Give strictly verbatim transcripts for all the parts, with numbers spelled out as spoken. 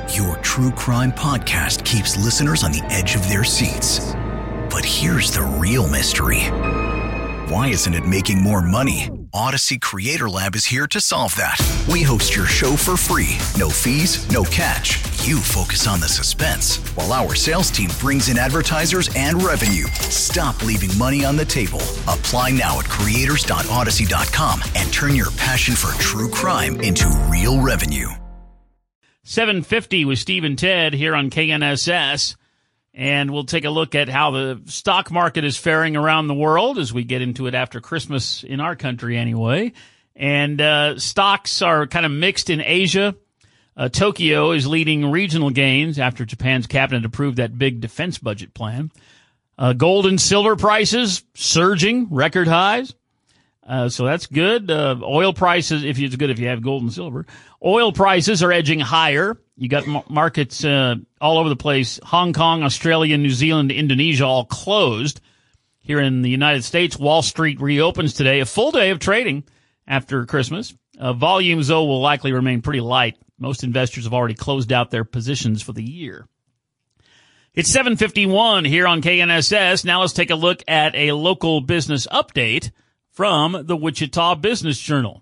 Your true crime podcast keeps listeners on the edge of their seats. But here's the real mystery. Why isn't it making more money? Odyssey Creator Lab is here to solve that. We host your show for free. No fees, no catch. You focus on the suspense, while our sales team brings in advertisers and revenue. Stop leaving money on the table. Apply now at creators dot odyssey dot com and turn your passion for true crime into real revenue. seven fifty with Steve and Ted here on K N S S. And we'll take a look at how the stock market is faring around the world as we get into it after Christmas in our country anyway. And uh, stocks are kind of mixed in Asia. Uh, Tokyo is leading regional gains after Japan's cabinet approved that big defense budget plan. Uh, gold and silver prices surging, record highs. Uh, so that's good. Uh, oil prices, if it's good if you have gold and silver. Oil prices are edging higher. You got m- markets uh, all over the place. Hong Kong, Australia, New Zealand, Indonesia all closed. Here in the United States, Wall Street reopens today. A full day of trading after Christmas. Uh, volumes, though, will likely remain pretty light. Most investors have already closed out their positions for the year. It's seven fifty-one here on K N S S. Now let's take a look at a local business update from the Wichita Business Journal.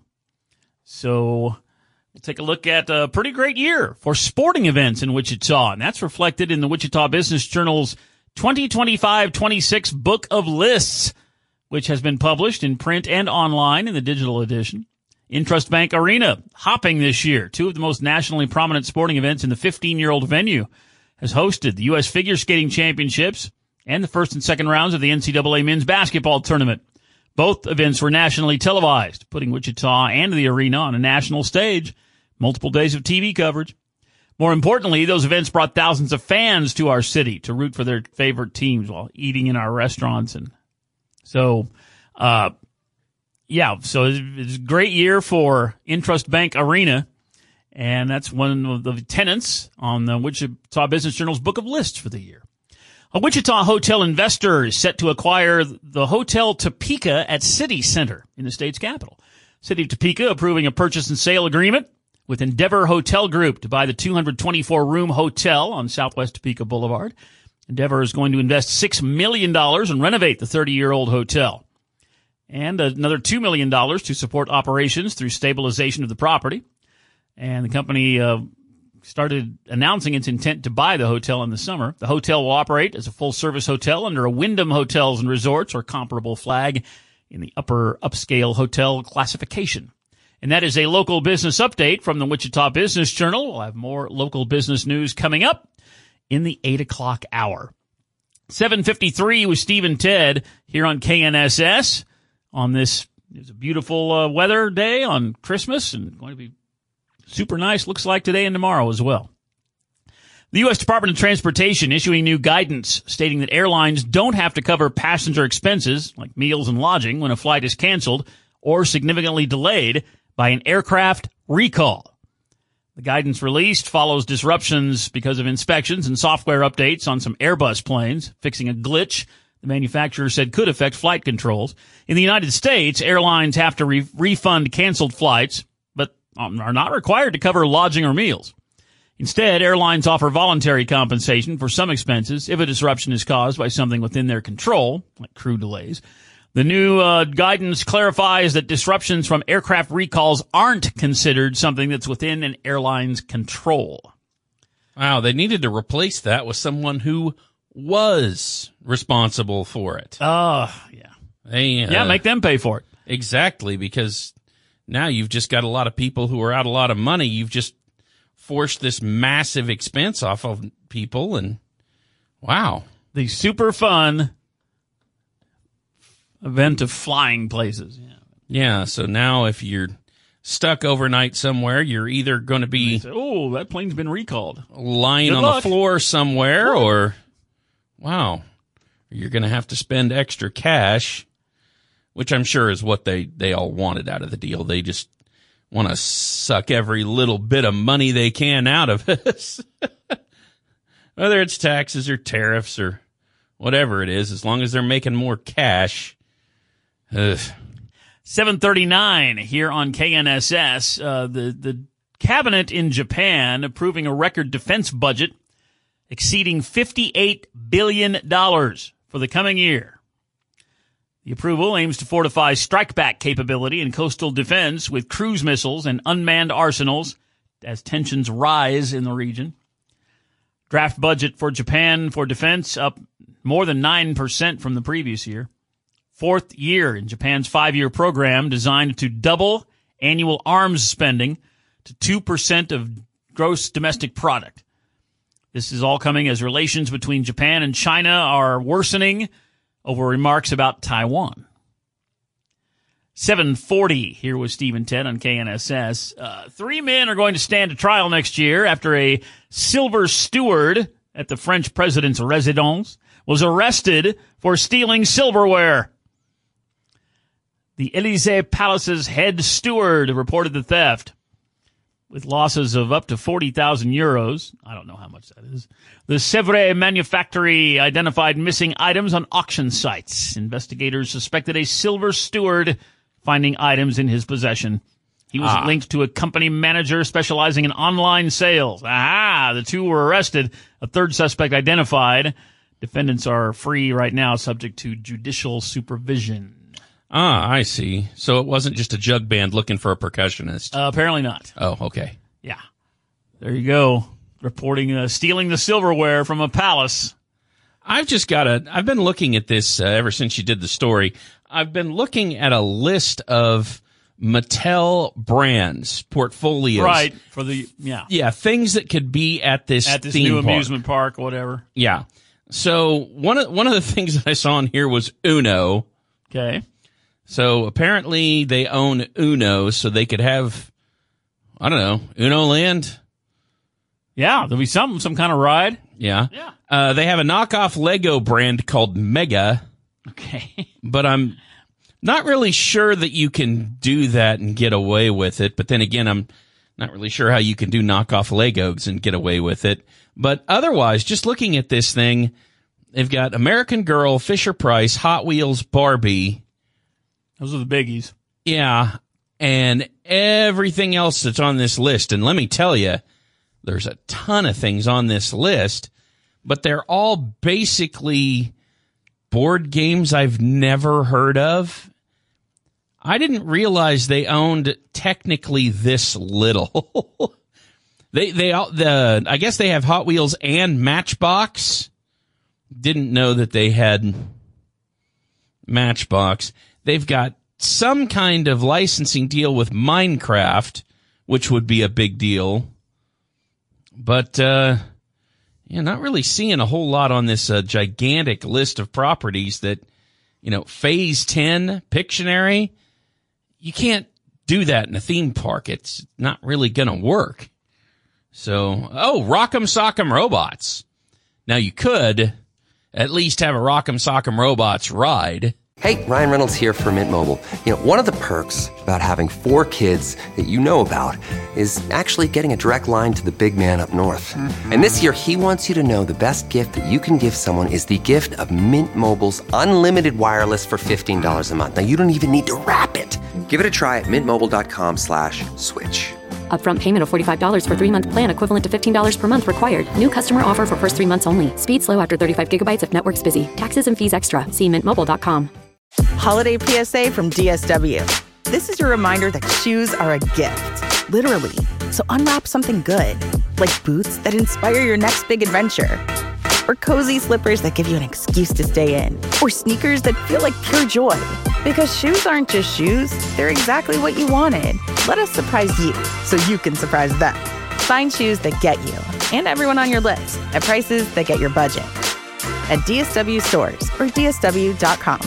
So we'll take a look at a pretty great year for sporting events in Wichita, and that's reflected in the Wichita Business Journal's twenty twenty-five twenty-six Book of Lists, which has been published in print and online in the digital edition. Intrust Bank Arena, hopping this year. Two of the most nationally prominent sporting events in the fifteen-year-old venue, has hosted the U S Figure Skating Championships and the first and second rounds of the N C double A Men's Basketball Tournament. Both events were nationally televised, putting Wichita and the arena on a national stage. Multiple days of T V coverage. More importantly, those events brought thousands of fans to our city to root for their favorite teams while eating in our restaurants. And so, uh, yeah, so it's a great year for Intrust Bank Arena. And that's one of the tenants on the Wichita Business Journal's Book of Lists for the year. A Wichita hotel investor is set to acquire the Hotel Topeka at City Center in the state's capital. City of Topeka approving a purchase and sale agreement with Endeavor Hotel Group to buy the two hundred twenty-four room hotel on Southwest Topeka Boulevard. Endeavor is going to invest six million dollars and renovate the thirty-year-old hotel. And another two million dollars to support operations through stabilization of the property. And the company uh, started announcing its intent to buy the hotel in the summer. The hotel will operate as a full-service hotel under a Wyndham Hotels and Resorts or comparable flag in the upper upscale hotel classification. And that is a local business update from the Wichita Business Journal. We'll have more local business news coming up in the eight o'clock hour. seven fifty-three with Steve and Ted here on K N S S on this. It's a beautiful uh, weather day on Christmas and going to be super nice, looks like today and tomorrow as well. The U S Department of Transportation issuing new guidance stating that airlines don't have to cover passenger expenses like meals and lodging when a flight is canceled or significantly delayed by an aircraft recall. The guidance released follows disruptions because of inspections and software updates on some Airbus planes, fixing a glitch the manufacturer said could affect flight controls. In the United States, airlines have to re- refund canceled flights, but um, are not required to cover lodging or meals. Instead, airlines offer voluntary compensation for some expenses if a disruption is caused by something within their control, like crew delays. The new uh, guidance clarifies that disruptions from aircraft recalls aren't considered something that's within an airline's control. Wow, they needed to replace that with someone who was responsible for it. Oh, uh, yeah. They, uh, yeah, make them pay for it. Exactly, because now you've just got a lot of people who are out a lot of money. You've just forced this massive expense off of people, and wow. The super fun event of flying places. Yeah. Yeah, so now if you're stuck overnight somewhere, you're either going to be say, oh, that plane's been recalled. Lying Good on luck. the floor somewhere, What? or wow, you're going to have to spend extra cash, which I'm sure is what they, they all wanted out of the deal. They just want to suck every little bit of money they can out of us. Whether it's taxes or tariffs or whatever it is, as long as they're making more cash. Ugh. seven thirty-nine here on K N S S. Uh, the, the cabinet in Japan approving a record defense budget exceeding fifty-eight billion dollars for the coming year. The approval aims to fortify strike-back capability in coastal defense with cruise missiles and unmanned arsenals as tensions rise in the region. Draft budget for Japan for defense up more than nine percent from the previous year. Fourth year in Japan's five-year program designed to double annual arms spending to two percent of gross domestic product. This is all coming as relations between Japan and China are worsening over remarks about Taiwan. seven forty here with Steve and Ted on K N S S. Uh, three men are going to stand to trial next year after a silver steward at the French president's residence was arrested for stealing silverware. The Elysee Palace's head steward reported the theft with losses of up to forty thousand euros. I don't know how much that is. The Sèvres manufactory identified missing items on auction sites. Investigators suspected a silver steward finding items in his possession. He was ah. linked to a company manager specializing in online sales. Ah, the two were arrested. A third suspect identified. Defendants are free right now, subject to judicial supervision. Ah, I see. So it wasn't just a jug band looking for a percussionist. Uh, apparently not. Oh, okay. Yeah. There you go. Reporting uh, stealing the silverware from a palace. I've just got a, I've been looking at this uh, ever since you did the story. I've been looking at a list of Mattel brands, portfolios. Right. For the, yeah. Yeah, things that could be at this At this theme new park. amusement park, whatever. Yeah. So one of, one of the things that I saw in here was Uno. Okay. So apparently they own Uno, so they could have, I don't know, Uno Land. Yeah, there'll be some some kind of ride. Yeah. Yeah. Uh, they have a knockoff Lego brand called Mega. Okay. But I'm not really sure that you can do that and get away with it. But then again, I'm not really sure how you can do knockoff Legos and get away with it. But otherwise, just looking at this thing, they've got American Girl, Fisher-Price, Hot Wheels, Barbie. Those are the biggies. Yeah, and everything else that's on this list. And let me tell you, there's a ton of things on this list, but they're all basically board games I've never heard of. I didn't realize they owned technically this little. they they the I guess they have Hot Wheels and Matchbox. Didn't know that they had Matchbox. They've got some kind of licensing deal with Minecraft, which would be a big deal. But, uh, yeah, not really seeing a whole lot on this uh, gigantic list of properties that, you know, Phase ten, Pictionary, you can't do that in a theme park. It's not really going to work. So, oh, Rock'em Sock'em Robots. Now, you could at least have a Rock'em Sock'em Robots ride. Hey, Ryan Reynolds here for Mint Mobile. You know, one of the perks about having four kids that you know about is actually getting a direct line to the big man up north. Mm-hmm. And this year, he wants you to know the best gift that you can give someone is the gift of Mint Mobile's unlimited wireless for fifteen dollars a month. Now, you don't even need to wrap it. Give it a try at mintmobile.com slash switch. Upfront payment of forty-five dollars for three-month plan equivalent to fifteen dollars per month required. New customer offer for first three months only. Speed slow after thirty-five gigabytes if network's busy. Taxes and fees extra. See mint mobile dot com. Holiday P S A from D S W. This is your reminder that shoes are a gift, literally. So unwrap something good, like boots that inspire your next big adventure, or cozy slippers that give you an excuse to stay in, or sneakers that feel like pure joy. Because shoes aren't just shoes, they're exactly what you wanted. Let us surprise you so you can surprise them. Find shoes that get you and everyone on your list at prices that get your budget at D S W stores or D S W dot com.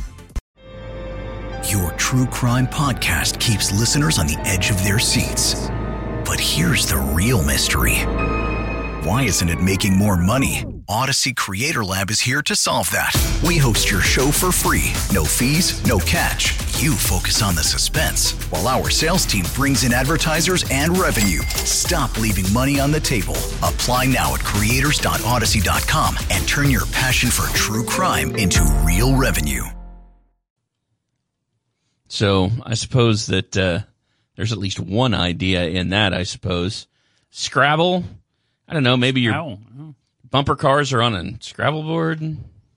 Your true crime podcast keeps listeners on the edge of their seats. But here's the real mystery. Why isn't it making more money? Odyssey Creator Lab is here to solve that. We host your show for free. No fees, no catch. You focus on the suspense, while our sales team brings in advertisers and revenue. Stop leaving money on the table. Apply now at creators dot odyssey dot com and turn your passion for true crime into real revenue. So I suppose that uh, there's at least one idea in that, I suppose. Scrabble. I don't know. Maybe your Oh. bumper cars are on a Scrabble board.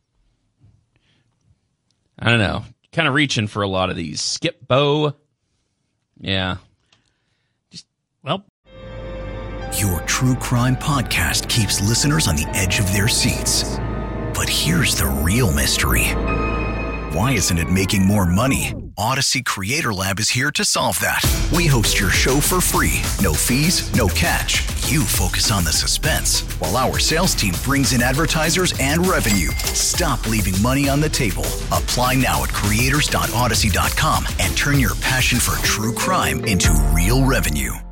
I don't know. Kind of reaching for a lot of these. Skip Bo. Yeah. Well, Your true crime podcast keeps listeners on the edge of their seats. But here's the real mystery. Why isn't it making more money? Odyssey Creator Lab is here to solve that. We host your show for free. No fees, no catch. You focus on the suspense, while our sales team brings in advertisers and revenue. Stop leaving money on the table. Apply now at creators dot odyssey dot com and turn your passion for true crime into real revenue.